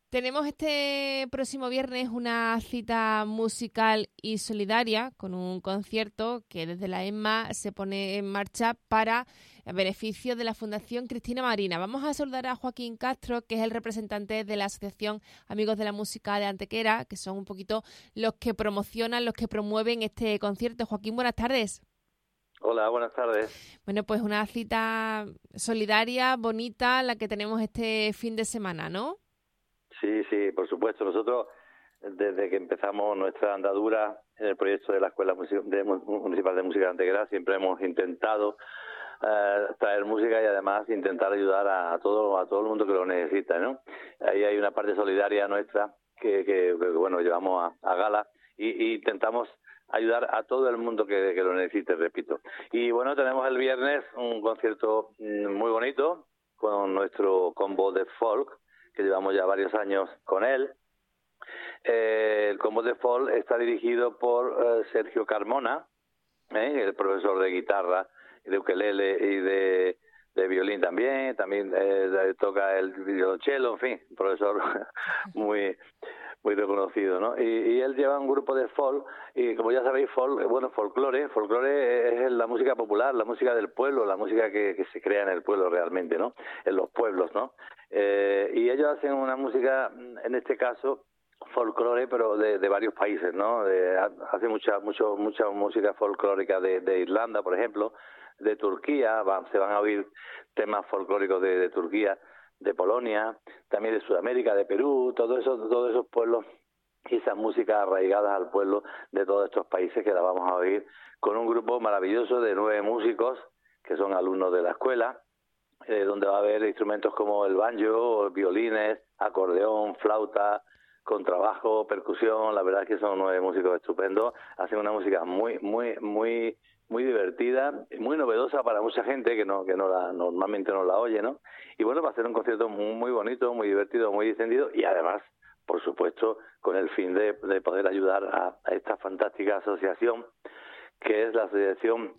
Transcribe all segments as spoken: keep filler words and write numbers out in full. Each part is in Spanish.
Tenemos este próximo viernes una cita musical y solidaria con un concierto que desde la ESMA se pone en marcha para el beneficio de la Fundación Cristina Marina. Vamos a saludar a Joaquín Castro, que es el representante de la Asociación Amigos de la Música de Antequera, que son un poquito los que promocionan, los que promueven este concierto. Joaquín, buenas tardes. Hola, buenas tardes. Bueno, pues una cita solidaria, bonita, la que tenemos este fin de semana, ¿no? Sí, sí, por supuesto. Nosotros, desde que empezamos nuestra andadura en el proyecto de la Escuela Municipal de Música de Antequera, siempre hemos intentado eh, traer música y además intentar ayudar a, a todo a todo el mundo que lo necesita, ¿no? Ahí hay una parte solidaria nuestra que, que, que bueno, llevamos a, a gala y, y intentamos ayudar a todo el mundo que, que lo necesite, repito. Y bueno, tenemos el viernes un concierto muy bonito con nuestro combo de folk, que llevamos ya varios años con él. Eh, el combo de folk está dirigido por eh, Sergio Carmona, ¿eh? el profesor de guitarra, de ukelele y de, de violín también, también eh, toca el violonchelo, en fin, un profesor muy muy reconocido, ¿no? Y, y él lleva un grupo de folk, y como ya sabéis, folk, bueno, folclore, folclore es la música popular, la música del pueblo, la música que, que se crea en el pueblo realmente, ¿no? En los pueblos, ¿no? Eh, y ellos hacen una música, en este caso, folclore, pero de, de varios países, ¿no? De, hace mucha, mucho, mucha música folclórica de, de Irlanda, por ejemplo, de Turquía, va, se van a oír temas folclóricos de, de Turquía, de Polonia, también de Sudamérica, de Perú, todo eso, todos esos pueblos y esas músicas arraigadas al pueblo de todos estos países que la vamos a oír con un grupo maravilloso de nueve músicos que son alumnos de la escuela, eh, donde va a haber instrumentos como el banjo, violines, acordeón, flauta, contrabajo, percusión. La verdad es que son nueve músicos estupendos, hacen una música muy, muy, muy muy divertida, muy novedosa para mucha gente que no que no la normalmente no la oye, ¿no? Y bueno, va a ser un concierto muy, muy bonito, muy divertido, muy distendido y además, por supuesto, con el fin de, de poder ayudar a, a esta fantástica asociación que es la Asociación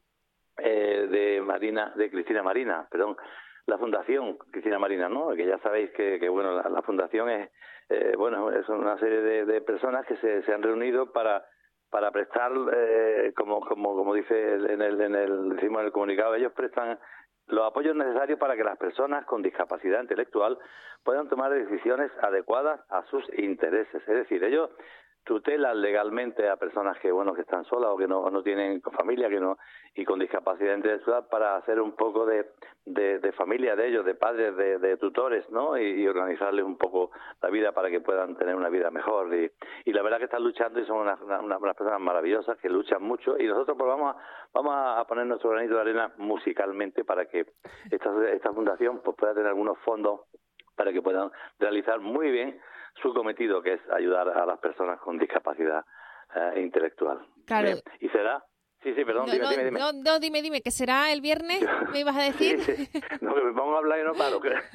eh, de Marina, de Cristina Marina, perdón, la Fundación Cristina Marina, ¿no? Que ya sabéis que, que bueno, la, la fundación es eh, bueno, es una serie de, de personas que se, se han reunido para para prestar, eh, como como como dice en el, en el decimos en el comunicado, ellos prestan los apoyos necesarios para que las personas con discapacidad intelectual puedan tomar decisiones adecuadas a sus intereses. Es decir, ellos tutelan legalmente a personas que bueno que están solas o que no, no tienen familia que no y con discapacidad intelectual para hacer un poco de, de, de familia de ellos, de padres, de, de tutores, ¿no? Y, y organizarles un poco la vida para que puedan tener una vida mejor. Y, y la verdad que están luchando y son unas, unas, unas personas maravillosas que luchan mucho y nosotros pues vamos a, vamos a poner nuestro granito de arena musicalmente para que esta, esta fundación pues pueda tener algunos fondos para que puedan realizar muy bien su cometido, que es ayudar a las personas con discapacidad eh, intelectual. Claro. Bien. Y será... Sí, sí, perdón, no, dime, no, dime, dime. No, no, dime, dime, que será el viernes, ¿me ibas a decir? Sí, sí. No, que me pongo a hablar y no paro.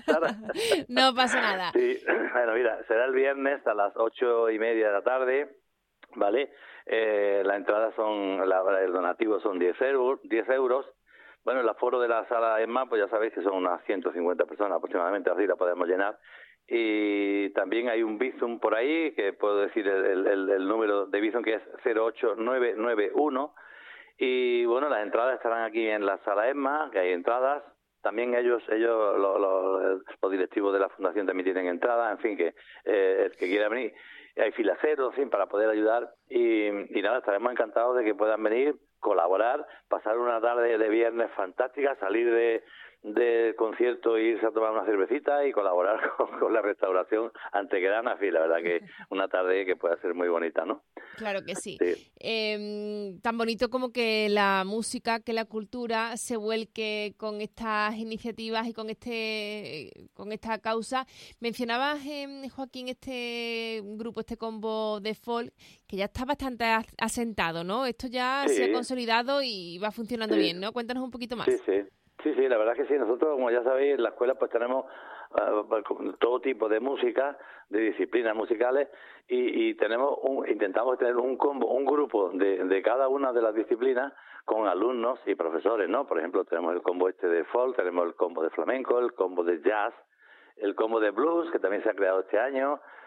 No pasa nada. Sí, bueno, mira, será el viernes a las ocho y media de la tarde, ¿vale? Eh, la entrada son, la, el donativo son diez euros, diez euros. Bueno, el aforo de la sala ESMA, pues ya sabéis que son unas ciento cincuenta personas aproximadamente, así la podemos llenar. Y también hay un Bizum por ahí, que puedo decir el, el, el número de Bizum, que es cero ocho nueve nueve uno. Y bueno, las entradas estarán aquí en la sala ESMA, que hay entradas. También ellos, ellos los, los, los directivos de la fundación también tienen entradas, en fin, que eh, el que quiera venir. Hay fila cero, en fin, para poder ayudar. Y, y nada, estaremos encantados de que puedan venir, colaborar, pasar una tarde de viernes fantástica, salir de del concierto, irse a tomar una cervecita y colaborar con, con la restauración antequerana. En fin, la verdad que una tarde que puede ser muy bonita, ¿no? Claro que sí. sí. Eh, tan bonito como que la música, que la cultura se vuelque con estas iniciativas y con este con esta causa. Mencionabas, eh, Joaquín, este grupo, este combo de folk, que ya está bastante asentado, ¿no? Esto ya sí. se ha consolidado y va funcionando sí. bien, ¿no? Cuéntanos un poquito más. Sí, sí. Sí, sí, la verdad que sí. Nosotros, como ya sabéis, en la escuela pues tenemos uh, todo tipo de música, de disciplinas musicales y, y tenemos un, intentamos tener un combo, un grupo de, de cada una de las disciplinas con alumnos y profesores, ¿no? Por ejemplo, tenemos el combo este de folk, tenemos el combo de flamenco, el combo de jazz, el combo de blues, que también se ha creado este año,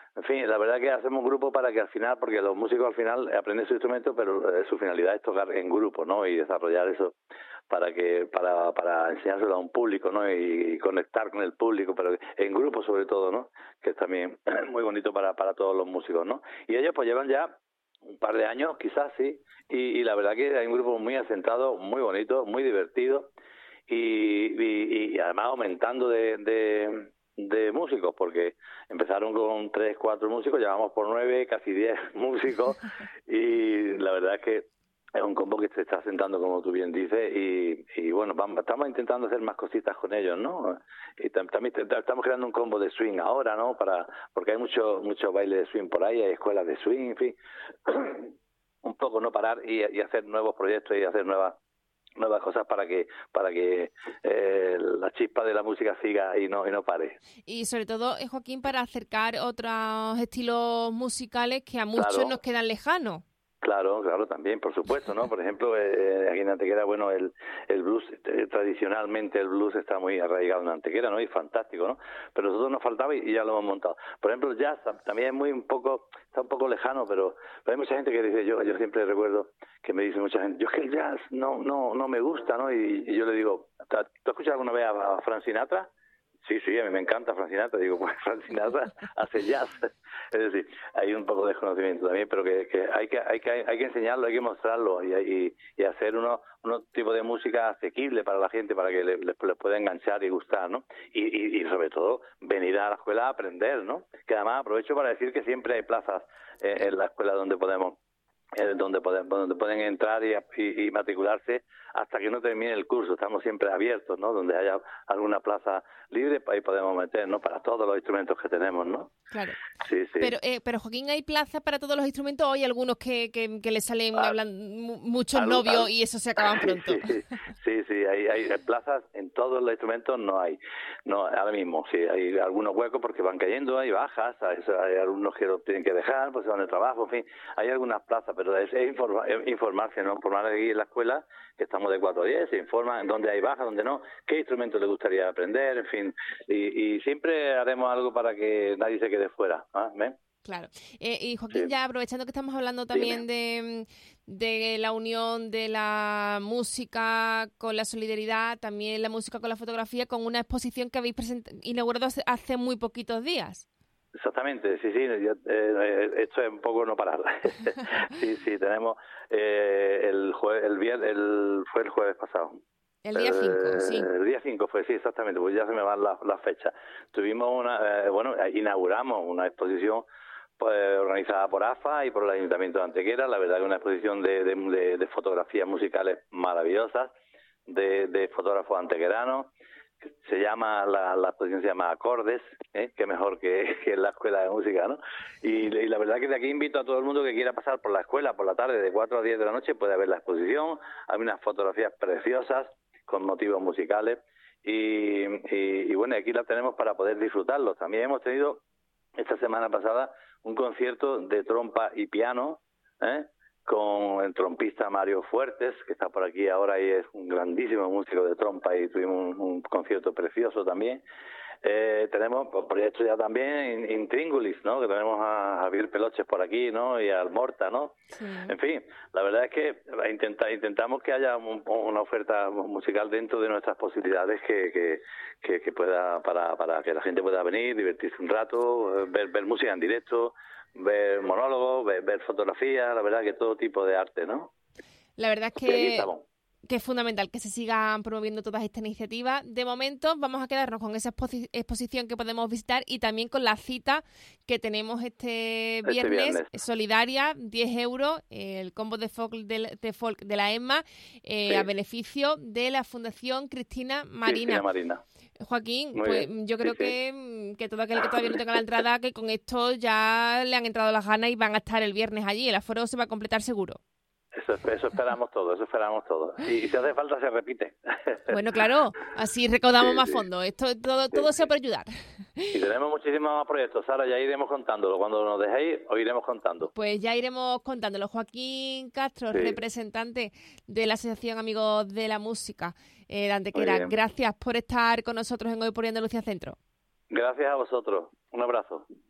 En fin, la verdad que hacemos grupo para que al final, porque los músicos al final aprenden su instrumento, pero eh, su finalidad es tocar en grupo, ¿no? Y desarrollar eso para que para para enseñárselo a un público, ¿no? Y, y conectar con el público, pero en grupo sobre todo, ¿no? Que es también muy bonito para para todos los músicos, ¿no? Y ellos pues llevan ya un par de años, quizás sí, y, y la verdad que hay un grupo muy asentado, muy bonito, muy divertido, y, y, y además aumentando de, de de músicos, porque empezaron con tres, cuatro músicos, llevamos por nueve, casi diez músicos, y la verdad es que es un combo que se está asentando, como tú bien dices, y, y bueno, vamos, estamos intentando hacer más cositas con ellos, ¿no? Y también estamos creando un combo de swing ahora, ¿no? Para porque hay mucho mucho baile de swing por ahí, hay escuelas de swing, en fin, un poco no parar y, y hacer nuevos proyectos y hacer nuevas nuevas cosas para que para que eh, la chispa de la música siga y no y no pare. Y sobre todo, Joaquín, para acercar otros estilos musicales que a muchos claro. nos quedan lejanos. Claro, claro, también, por supuesto, ¿no? Por ejemplo, eh, aquí en Antequera, bueno, el el blues, eh, tradicionalmente el blues está muy arraigado en Antequera, ¿no? Y fantástico, ¿no? Pero nosotros nos faltaba y, y ya lo hemos montado. Por ejemplo, el jazz también es muy un poco, está un poco lejano, pero, pero hay mucha gente que dice, yo yo siempre recuerdo que me dice mucha gente, yo es que el jazz no no no me gusta, ¿no? Y, y yo le digo, ¿tú has escuchado alguna vez a, a Frank Sinatra? Sí, sí, a mí me encanta Frank Sinatra. Digo, pues Frank Sinatra hace jazz. Es decir, hay un poco de desconocimiento también, pero que, que hay que hay que hay que enseñarlo, hay que mostrarlo y, y, y hacer unos unos tipos de música asequible para la gente, para que les le, le pueda enganchar y gustar, ¿no? Y, y, y sobre todo venir a la escuela a aprender, ¿no? Que además aprovecho para decir que siempre hay plazas eh, en la escuela donde podemos eh, donde pueden donde pueden entrar y, y, y matricularse hasta que no termine el curso. Estamos siempre abiertos, ¿no? Donde haya alguna plaza libre, ahí podemos meter, ¿no? Para todos los instrumentos que tenemos, ¿no? Claro. Sí, sí. Pero, eh, pero Joaquín, ¿hay plazas para todos los instrumentos o hay algunos que, que, que le salen ah, hablan muchos al, novios al, y eso se acaban pronto? Sí, sí, sí, hay, hay plazas en todos los instrumentos, no hay. No, ahora mismo, sí, hay algunos huecos porque van cayendo, hay bajas, hay, hay algunos que lo tienen que dejar, pues se van de trabajo, en fin, hay algunas plazas, pero es, es, informa, es informarse, ¿no? Por más aquí en la escuela, que estamos de cuatro a diez, se informan dónde hay bajas, dónde no, qué instrumento le gustaría aprender, en fin, y, y siempre haremos algo para que nadie se quede fuera, ¿ah? ¿Ven? Claro. Eh, y Joaquín, sí. Ya aprovechando que estamos hablando también de, de la unión de la música con la solidaridad, también la música con la fotografía, con una exposición que habéis present- inaugurado hace, hace muy poquitos días. Exactamente, sí, sí, yo, eh, esto es un poco no parar. sí, sí, tenemos eh, el jueves, el viernes, el, fue el jueves pasado. El día cinco, eh, sí. El día cinco fue, sí, exactamente, pues ya se me van las la fechas. Tuvimos una, eh, bueno, inauguramos una exposición pues, organizada por A F A y por el Ayuntamiento de Antequera, la verdad que una exposición de, de, de, de fotografías musicales maravillosas, de, de fotógrafos antequeranos. Se llama, la, la exposición se llama Acordes, ¿eh? Que mejor que, que en la escuela de música, ¿no? Y, y la verdad que de aquí invito a todo el mundo que quiera pasar por la escuela por la tarde de cuatro a diez de la noche, puede ver la exposición, hay unas fotografías preciosas con motivos musicales y, y, y bueno, aquí la tenemos para poder disfrutarlos. También hemos tenido esta semana pasada un concierto de trompa y piano, ¿eh? Con el trompista Mario Fuertes, que está por aquí ahora y es un grandísimo músico de trompa y tuvimos un, un concierto precioso también. Eh, tenemos proyectos ya también en Intríngulis, ¿no? Que tenemos a Javier Peloches por aquí, ¿no? Y al Morta, ¿no? Sí. En fin, la verdad es que intenta, intentamos que haya un, una oferta musical dentro de nuestras posibilidades que, que, que, que pueda, para, para que la gente pueda venir, divertirse un rato, ver, ver música en directo, ver monólogos, ver, ver fotografías, la verdad que todo tipo de arte, ¿no? La verdad es que, que es fundamental que se sigan promoviendo todas estas iniciativas. De momento vamos a quedarnos con esa exposi- exposición que podemos visitar y también con la cita que tenemos este viernes, este viernes. solidaria, diez euros, el combo de folk de, de, folk de la ESMA, eh, sí. a beneficio de la Fundación Cristina Marina. Cristina Marina. Joaquín, Muy pues bien. yo creo sí, que, sí. que todo aquel que todavía no tenga la entrada, que con esto ya le han entrado las ganas y van a estar el viernes allí. El aforo se va a completar seguro. Eso, eso esperamos todo, eso esperamos todo. Y si hace falta se repite. Bueno, claro, así recaudamos sí, más sí. fondos. Esto todo, todo sí, sea sí. por ayudar. Y tenemos muchísimos más proyectos, Sara, ya iremos contándolo. Cuando nos dejéis, os iremos contando. Pues ya iremos contándolo. Joaquín Castro, sí. representante de la Asociación Amigos de la Música eh, de Antequera. Gracias por estar con nosotros en Hoy por Andalucía Centro. Gracias a vosotros. Un abrazo.